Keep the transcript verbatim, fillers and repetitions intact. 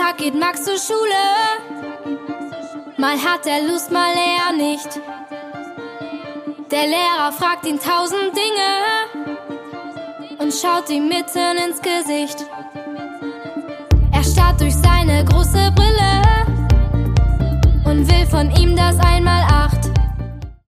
Tag geht Max zur Schule. Mal hat er Lust, mal eher nicht. Der Lehrer fragt ihn tausend Dinge und schaut ihm mitten ins Gesicht. Er starrt durch seine große Brille und will von ihm das Einmalacht.